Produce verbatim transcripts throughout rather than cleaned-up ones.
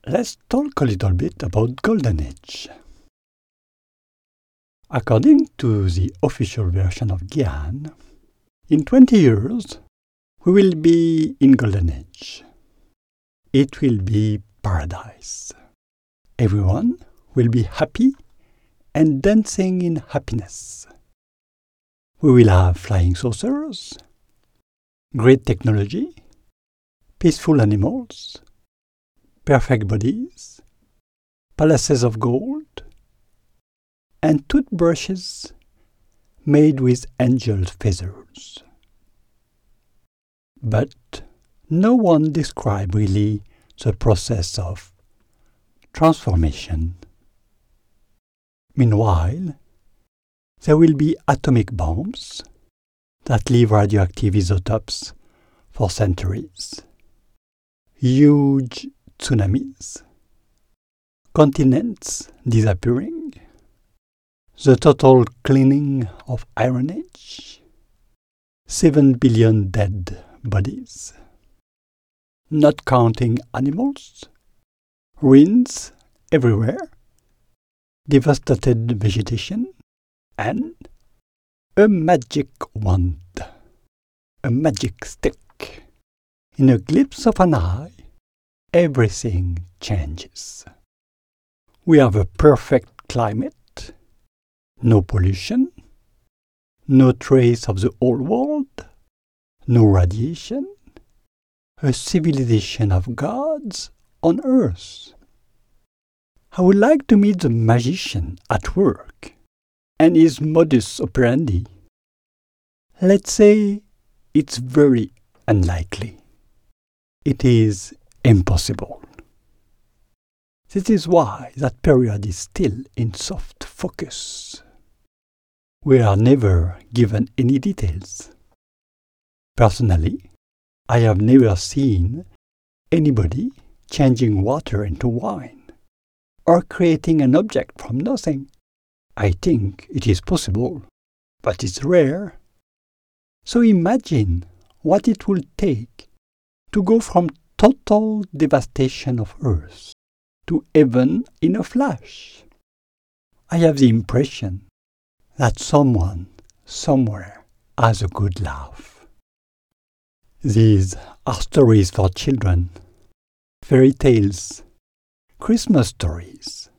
let's talk a little bit about Golden Age. According to the official version of Gyan, in twenty years, we will be in Golden Age. It will be paradise. Everyone will be happy and dancing in happiness. We will have flying saucers, great technology, peaceful animals, perfect bodies, palaces of gold, and toothbrushes made with angel feathers. But no one described really the process of transformation. Meanwhile, there will be atomic bombs that leave radioactive isotopes for centuries, huge tsunamis, continents disappearing, the total cleaning of Iron Age, seven billion dead bodies, not counting animals, ruins everywhere, devastated vegetation, and a magic wand, a magic stick. In a glimpse of an eye, everything changes. We have a perfect climate, no pollution, no trace of the old world, no radiation, a civilization of gods on earth. I would like to meet the magician at work and his modus operandi. Let's say it's very unlikely. It is impossible. This is why that period is still in soft focus. We are never given any details. Personally, I have never seen anybody changing water into wine or creating an object from nothing. I think it is possible, but it's rare. So imagine what it will take to go from total devastation of Earth to heaven in a flash. I have the impression that someone, somewhere, has a good laugh. These are stories for children, fairy tales, Christmas stories.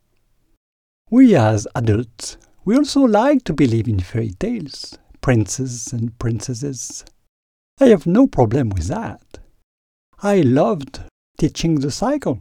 We as adults, we also like to believe in fairy tales, princes and princesses. I have no problem with that. I loved teaching the cycle.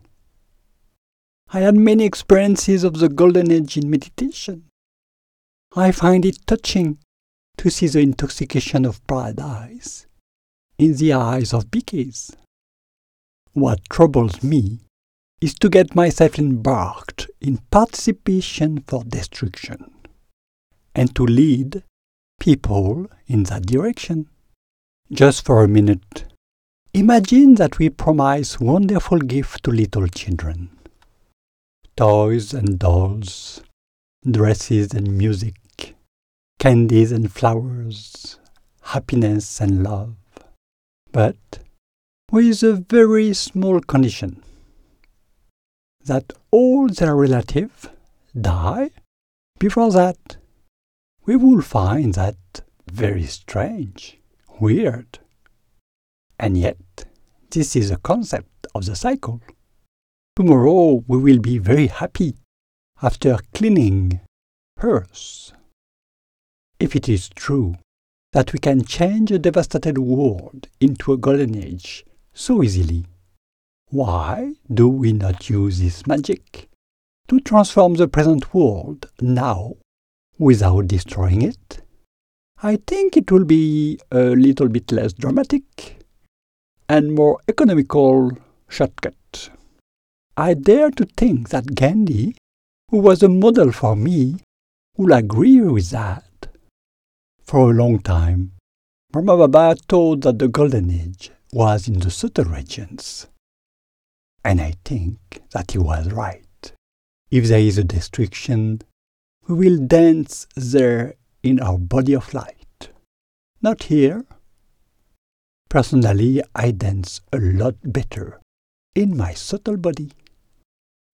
I had many experiences of the Golden Age in meditation. I find it touching to see the intoxication of paradise in the eyes of bees. What troubles me is to get myself embarked in participation for destruction and to lead people in that direction. Just for a minute, imagine that we promise wonderful gifts to little children. Toys and dolls, dresses and music, candies and flowers, happiness and love. But with a very small condition, that all their relatives die before that. We will find that very strange, weird. And yet, this is a concept of the cycle. Tomorrow we will be very happy after cleaning Earth. If it is true that we can change a devastated world into a golden age so easily, why do we not use this magic to transform the present world now without destroying it? I think it will be a little bit less dramatic and more economical shortcut. I dare to think that Gandhi, who was a model for me, will agree with that. For a long time, Brahma Baba thought that the Golden Age was in the subtle regions. And I think that he was right. If there is a destruction, we will dance there in our body of light. Not here. Personally, I dance a lot better in my subtle body.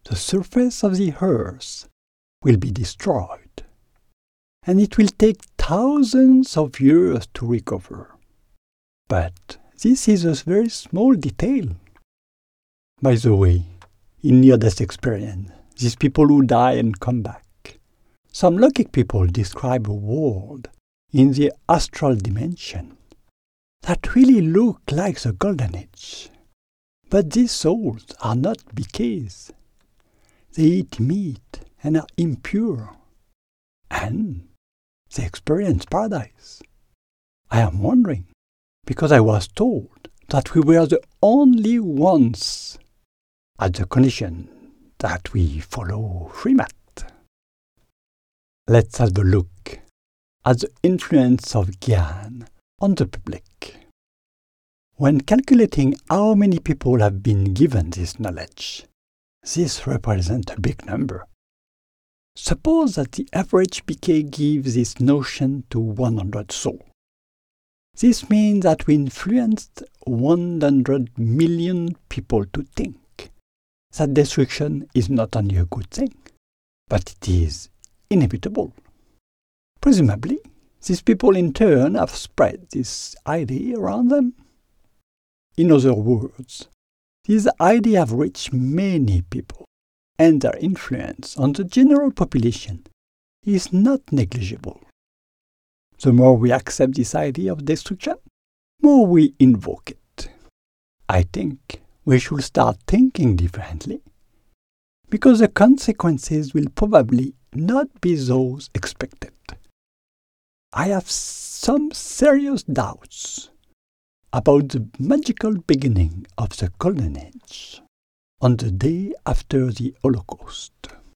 the surface of the earth will be destroyed, and it will take thousands of years to recover. But this is a very small detail. By the way, in near-death experience, these people who die and come back, some Lokik people describe a world in the astral dimension that really look like the Golden Age. But these souls are not B Ks. They eat meat and are impure. And they experience paradise. I am wondering, because I was told that we were the only ones at the condition that we follow Srimad. Let's have a look at the influence of Gyan on the public. When calculating how many people have been given this knowledge, this represents a big number. Suppose that the average B K gives this notion to one hundred souls. This means that we influenced one hundred million people to think that destruction is not only a good thing, but it is inevitable. Presumably, these people in turn have spread this idea around them. In other words, this idea have reached many people, and their influence on the general population is not negligible. The more we accept this idea of destruction, more we invoke it. I think we should start thinking differently, because the consequences will probably not be those expected. I have some serious doubts about the magical beginning of the Golden Age on the day after the Holocaust.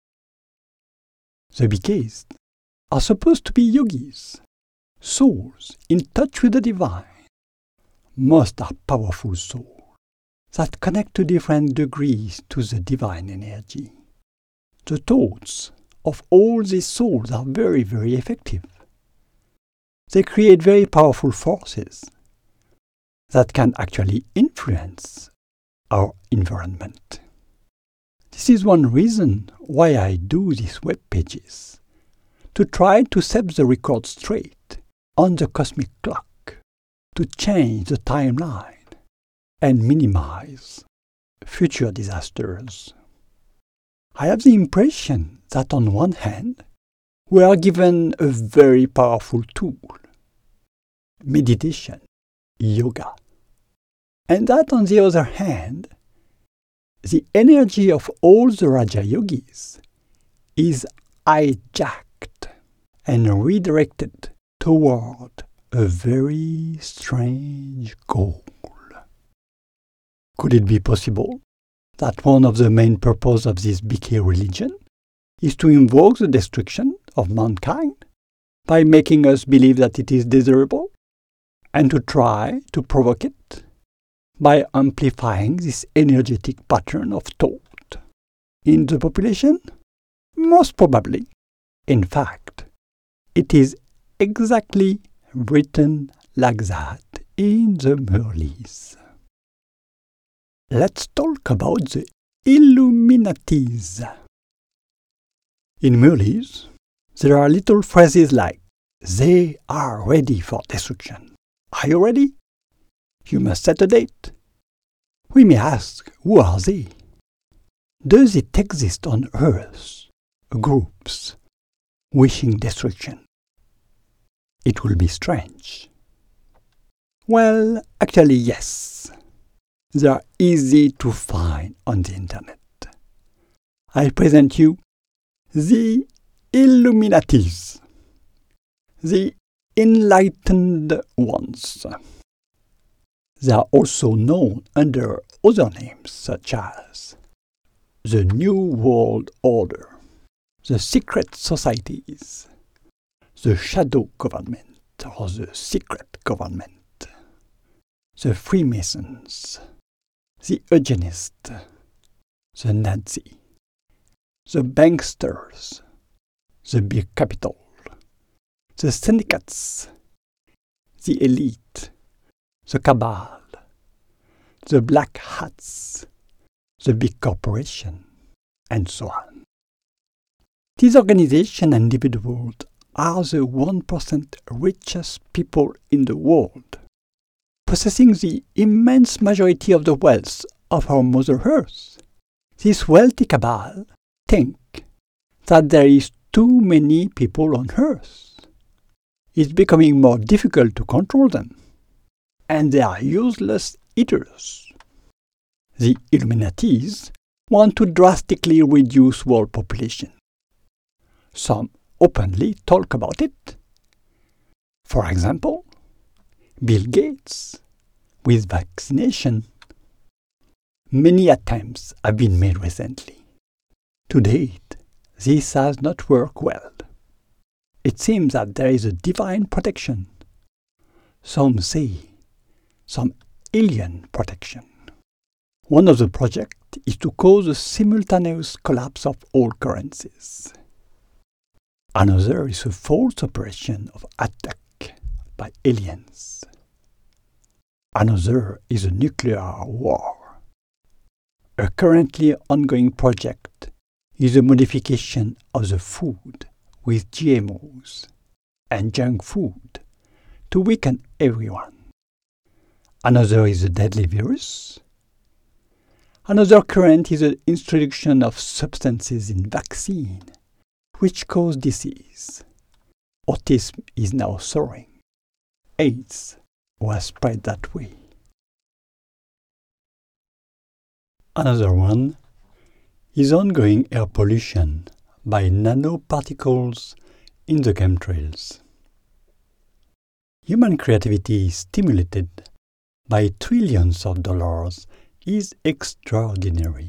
The B Ks are supposed to be yogis, souls in touch with the divine. Most are powerful souls that connect to different degrees to the divine energy. The thoughts of all these souls are very, very effective. They create very powerful forces that can actually influence our environment. This is one reason why I do these web pages, to try to set the record straight on the cosmic clock, to change the timeline and minimize future disasters. I have the impression that on one hand, we are given a very powerful tool, meditation, yoga, and that on the other hand, the energy of all the Raja Yogis is hijacked and redirected toward a very strange goal. Could it be possible that one of the main purposes of this B K religion is to invoke the destruction of mankind by making us believe that it is desirable, and to try to provoke it by amplifying this energetic pattern of thought in the population? Most probably. In fact, it is exactly written like that in the Murlis. Let's talk about the Illuminatis. In Murlis, there are little phrases like, "They are ready for destruction. Are you ready? You must set a date." We may ask, who are they? Does it exist on Earth, groups, wishing destruction? It will be strange. Well, actually yes. They are easy to find on the internet. I present you the Illuminatis, the enlightened ones. They are also known under other names such as the New World Order, the Secret Societies, the Shadow Government or the Secret Government, the Freemasons, the Eugenists, the Nazi, the Banksters, the Big Capital, the Syndicates, the Elite, the Cabal, the Black Hats, the Big Corporation, and so on. These organizations and individuals are the one percent richest people in the world, possessing the immense majority of the wealth of our Mother Earth. This wealthy cabal think that there is too many people on Earth. It's becoming more difficult to control them, and they are useless eaters. The Illuminatis want to drastically reduce world population. Some openly talk about it. For example, Bill Gates with vaccination. Many attempts have been made recently. To date, this has not worked well. It seems that there is a divine protection. Some say some alien protection. One of the projects is to cause a simultaneous collapse of all currencies. Another is a false operation of attack by aliens. Another is a nuclear war. A currently ongoing project is a modification of the food with G M Os and junk food to weaken everyone. Another is a deadly virus. Another current is the introduction of substances in vaccine which cause disease. Autism is now soaring. AIDS was spread that way. Another one is ongoing air pollution by nanoparticles in the chemtrails. Human creativity stimulated by trillions of dollars is extraordinary.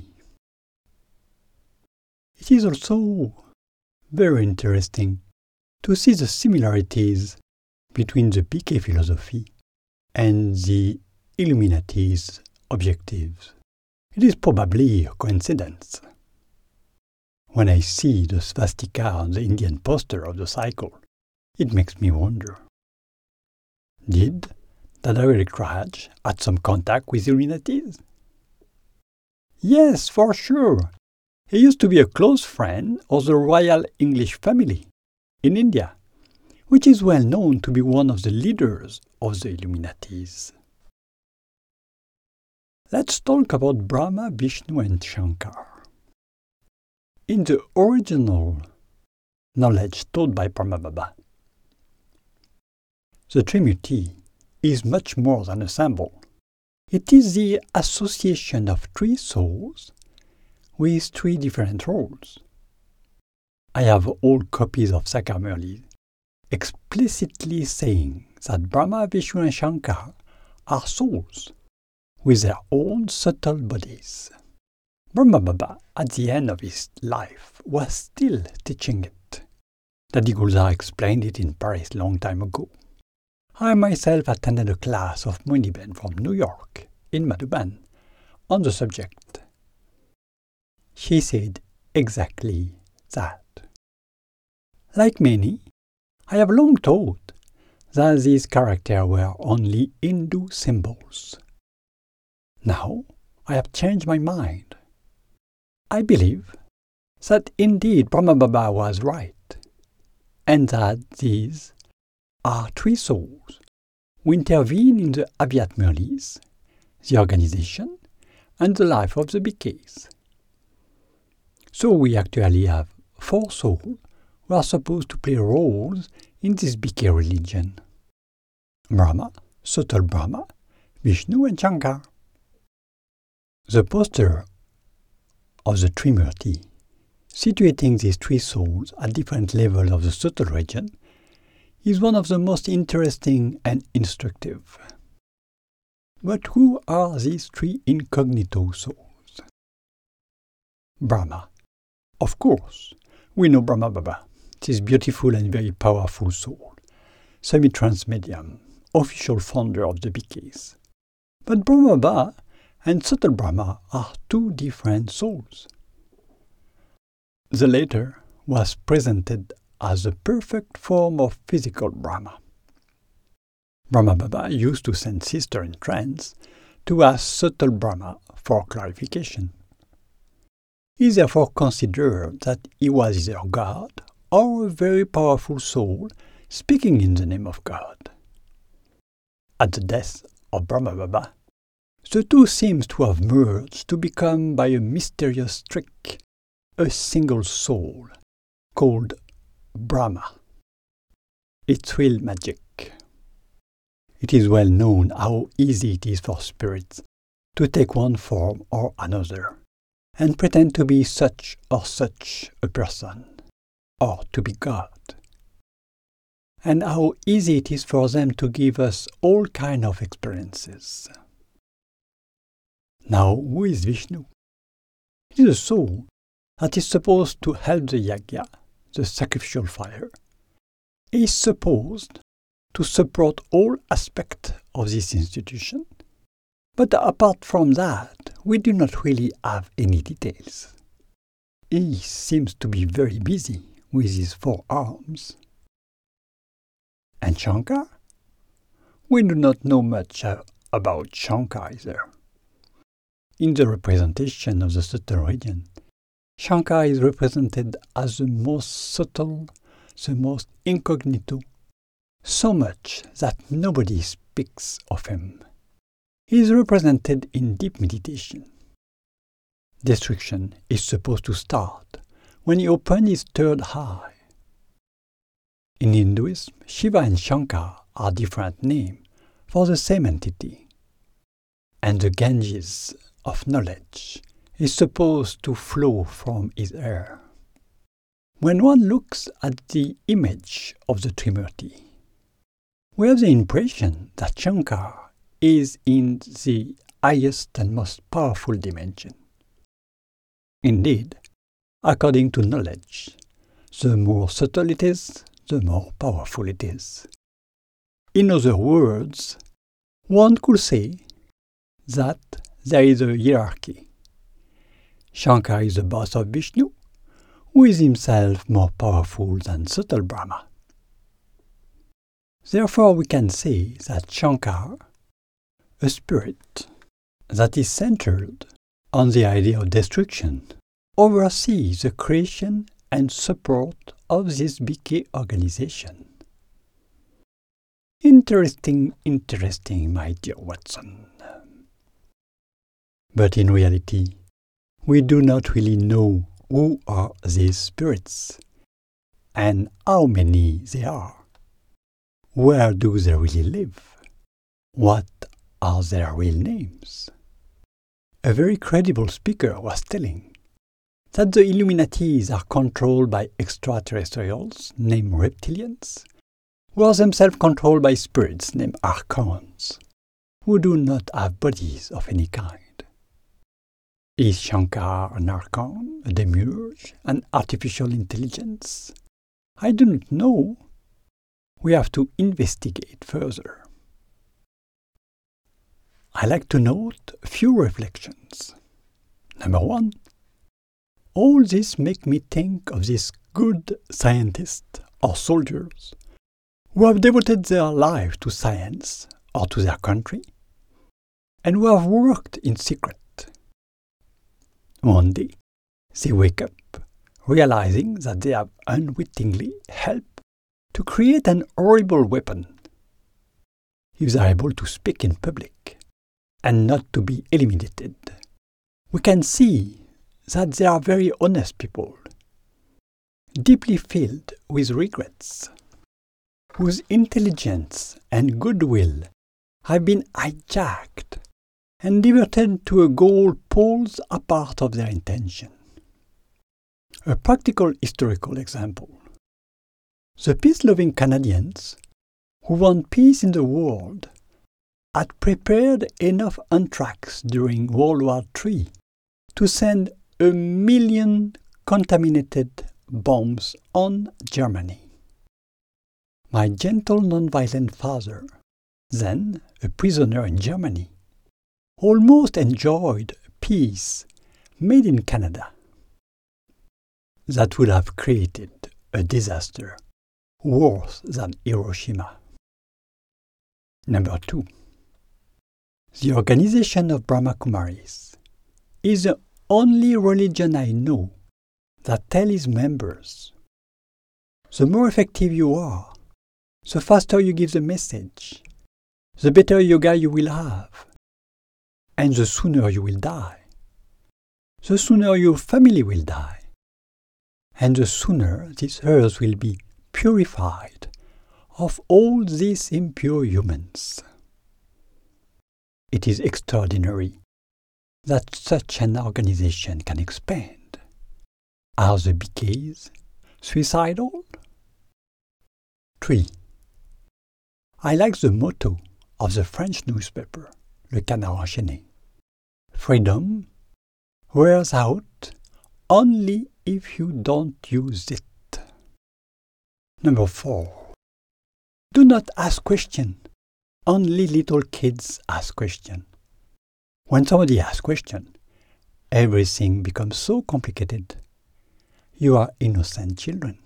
It is also very interesting to see the similarities between the P K philosophy and the Illuminati's objectives. It is probably a coincidence. When I see the swastika on the Indian poster of the cycle, it makes me wonder. Did Dada Eric Raj had some contact with Illuminatis? Yes, for sure. He used to be a close friend of the Royal English family in India, which is well known to be one of the leaders of the Illuminatis. Let's talk about Brahma, Vishnu and Shankar. In the original knowledge taught by Brahma Baba, the Trimurti is much more than a symbol. It is the association of three souls with three different roles. I have old copies of Sakar Murli explicitly saying that Brahma, Vishnu and Shankar are souls with their own subtle bodies. Brahma Baba, at the end of his life, was still teaching it. Dadi Gulzar explained it in Paris a long time ago. I myself attended a class of Muniben from New York, in Madhuban, on the subject. She said exactly that. Like many, I have long thought that these characters were only Hindu symbols. Now I have changed my mind. I believe that indeed Brahma Baba was right, and that these are three souls who intervene in the Avyat Murlis, the organization, and the life of the B Ks. So we actually have four souls who are supposed to play roles in this B K religion. Brahma, subtle Brahma, Vishnu and Shankar. The poster of the Trimurti, situating these three souls at different levels of the subtle region, is one of the most interesting and instructive. But who are these three incognito souls? Brahma. Of course, we know Brahma Baba, this beautiful and very powerful soul, semi-trance medium, official founder of the B Ks. But Brahma Baba and subtle Brahma are two different souls. The latter was presented as the perfect form of physical Brahma. Brahma Baba used to send sisters in trance to ask subtle Brahma for clarification. He therefore considered that he was either God or a very powerful soul speaking in the name of God. At the death of Brahmababa, the two seems to have merged to become, by a mysterious trick, a single soul called Brahma. It's real magic. It is well known how easy it is for spirits to take one form or another and pretend to be such or such a person, or to be God. And how easy it is for them to give us all kinds of experiences. Now, who is Vishnu? It is a soul that is supposed to help the yajna, the sacrificial fire. He is supposed to support all aspects of this institution. But apart from that, we do not really have any details. He seems to be very busy with his four arms. And Shankar? We do not know much uh, about Shankar either. In the representation of the subtle region, Shankar is represented as the most subtle, the most incognito, so much that nobody speaks of him. He is represented in deep meditation. Destruction is supposed to start when he opens his third eye. In Hinduism, Shiva and Shankar are different names for the same entity. And the Ganges of knowledge is supposed to flow from his hair. When one looks at the image of the Trimurti, we have the impression that Shankar is in the highest and most powerful dimension. Indeed, according to knowledge, the more subtle it is, the more powerful it is. In other words, one could say that there is a hierarchy. Shankar is the boss of Vishnu, who is himself more powerful than subtle Brahma. Therefore, we can say that Shankar, a spirit that is centered on the idea of destruction, oversees the creation and support of this B K organization. Interesting, interesting, my dear Watson. But in reality, we do not really know who are these spirits and how many they are. Where do they really live? What are their real names? A very credible speaker was telling that the Illuminatis are controlled by extraterrestrials named reptilians, who are themselves controlled by spirits named archons, who do not have bodies of any kind. Is Shankar an archon, a demiurge, an artificial intelligence? I do not know. We have to investigate further. I like to note a few reflections. Number one, all this make me think of these good scientists or soldiers who have devoted their life to science or to their country and who have worked in secret. One day, they wake up realizing that they have unwittingly helped to create an horrible weapon. If they are able to speak in public and not to be eliminated, we can see that they are very honest people, deeply filled with regrets, whose intelligence and goodwill have been hijacked and diverted to a goal poles apart of their intention. A practical historical example. The peace-loving Canadians, who want peace in the world, had prepared enough anthrax during World War Three to send a million contaminated bombs on Germany. My gentle non-violent father, then a prisoner in Germany, almost enjoyed peace made in Canada. That would have created a disaster worse than Hiroshima. Number two. The organization of Brahma Kumaris is the only religion I know that tells its members, the more effective you are, the faster you give the message, the better yoga you will have, and the sooner you will die, the sooner your family will die, and the sooner this earth will be purified of all these impure humans. It is extraordinary that such an organization can expand. Are the B Ks suicidal? three. I like the motto of the French newspaper, Le Canard Enchaîné. Freedom wears out only if you don't use it. Number four. Do not ask questions. Only little kids ask questions. When somebody asks questions, everything becomes so complicated. You are innocent children.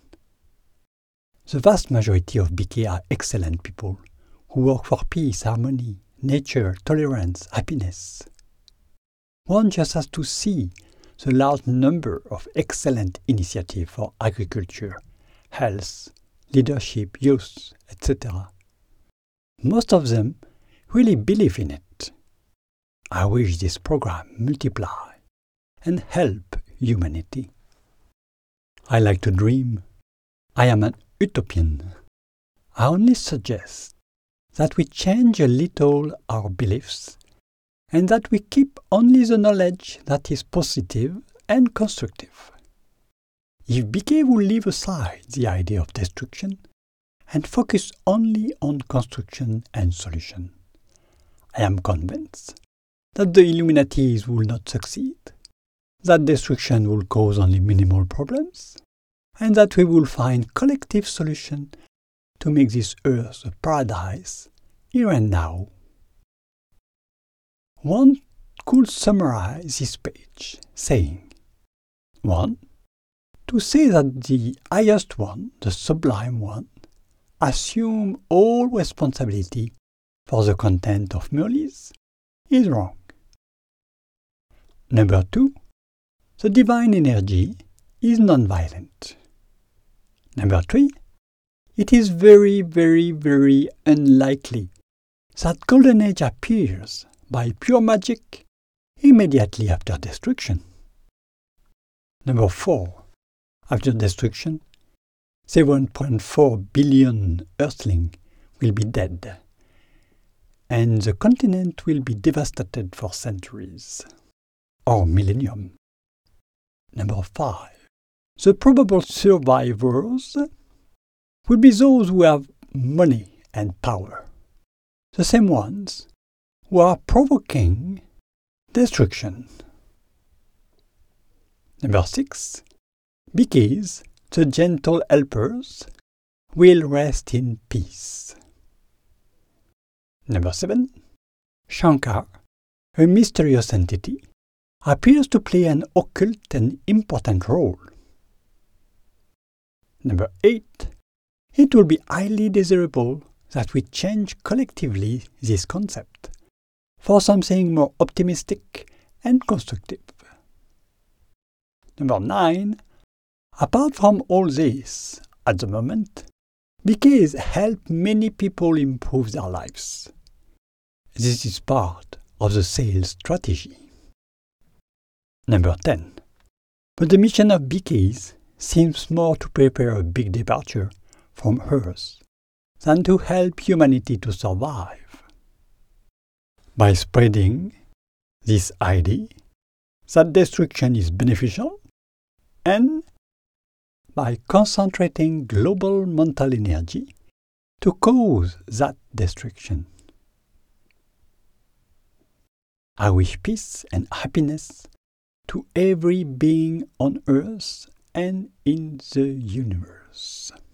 The vast majority of B K are excellent people who work for peace, harmony, nature, tolerance, happiness. One just has to see the large number of excellent initiatives for agriculture, health, leadership, youth, et cetera. Most of them really believe in it. I wish this program multiply and help humanity. I like to dream. I am an utopian. I only suggest that we change a little our beliefs and that we keep only the knowledge that is positive and constructive. If B K will leave aside the idea of destruction and focus only on construction and solution, I am convinced that the Illuminatis will not succeed, that destruction will cause only minimal problems, and that we will find collective solutions to make this earth a paradise here and now. One could summarize this page saying, one. To say that the highest one, the sublime one, assume all responsibility for the content of Murlis is wrong. Number two, the divine energy is non-violent. Number three, it is very, very, very unlikely that Golden Age appears by pure magic immediately after destruction. Number four, after destruction, seven point four billion Earthlings will be dead, and the continent will be devastated for centuries, or millennium. Number five, the probable survivors will be those who have money and power, the same ones who are provoking destruction. Number six, B Ks, the gentle helpers, will rest in peace. Number seven, Shankar, a mysterious entity, appears to play an occult and important role. Number eight, it will be highly desirable that we change collectively this concept for something more optimistic and constructive. Number nine, apart from all this, at the moment, B Ks help many people improve their lives. This is part of the sales strategy. Number ten. But the mission of B Ks seems more to prepare a big departure from Earth than to help humanity to survive. By spreading this idea that destruction is beneficial, and by concentrating global mental energy to cause that destruction. I wish peace and happiness to every being on earth and in the universe.